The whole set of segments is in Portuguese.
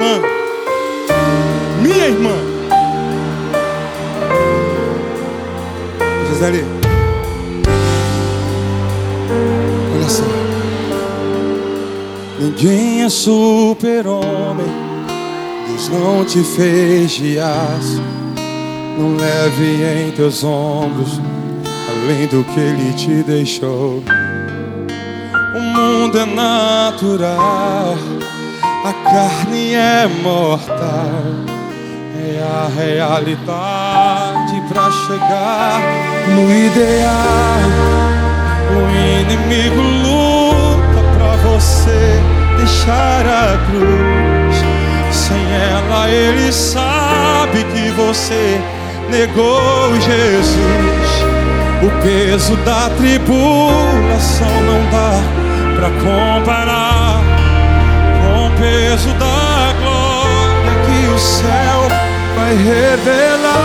irmã, minha irmã. Gisele, olha só. Ninguém é super-homem, Deus não te fez de aço. Não leve em teus ombros além do que Ele te deixou. O mundo é natural, a carne é mortal. É a realidade pra chegar no ideal. O inimigo luta pra você deixar a cruz. Sem ela ele sabe que você negou Jesus. O peso da tribulação não dá pra comparar com o peso da glória que o céu vai revelar.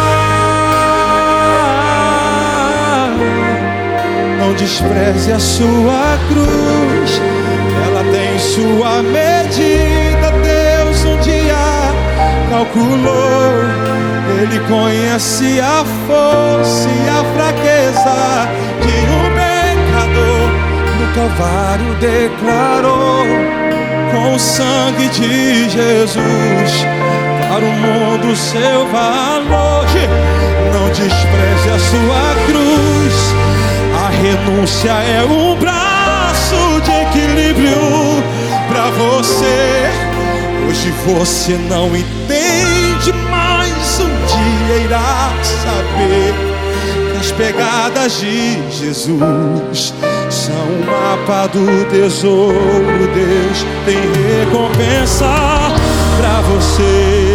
Não despreze a sua cruz, ela tem sua medida. Deus um dia calculou. Ele conhece a força e a fraqueza de um pecador. No Calvário declarou, com o sangue de Jesus, para o mundo seu valor. Não despreze a sua cruz. A renúncia é um braço de equilíbrio para você. Hoje você não entende, mas um dia irá saber que as pegadas de Jesus são o mapa do tesouro. Deus tem recompensa pra você.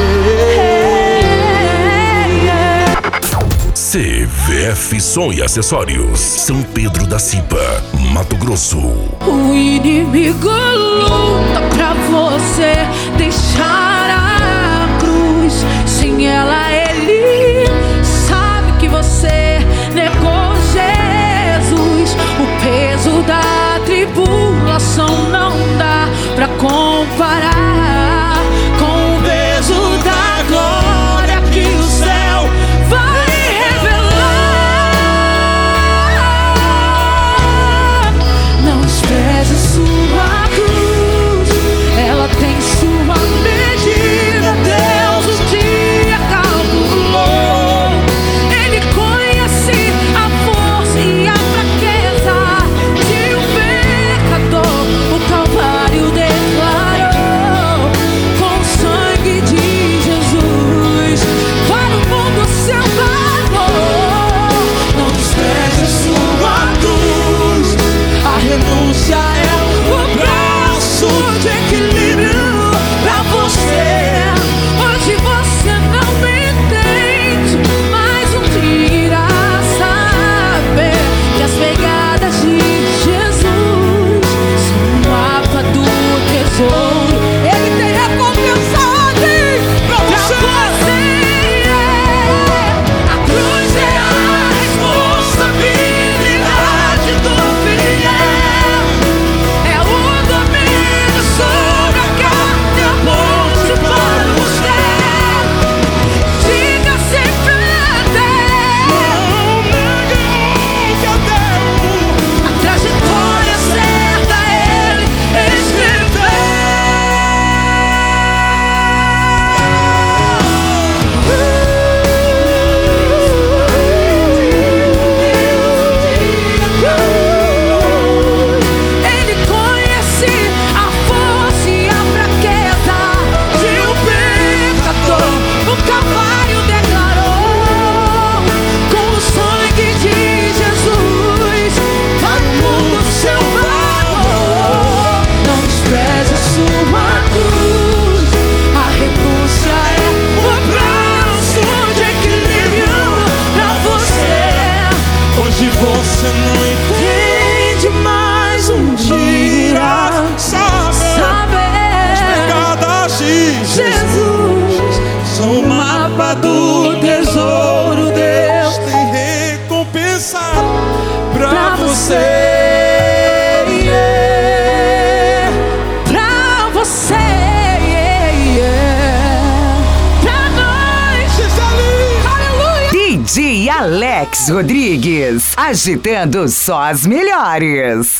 CVF Som e Acessórios, São Pedro da Cipa, Mato Grosso. O inimigo luta pra você deixar a cruz. Sem ela ele sabe que você negou Jesus. O peso da tribulação não dá pra comparar com o peso da glória que o céu vai DJ Alex Rodrigues, agitando só as melhores.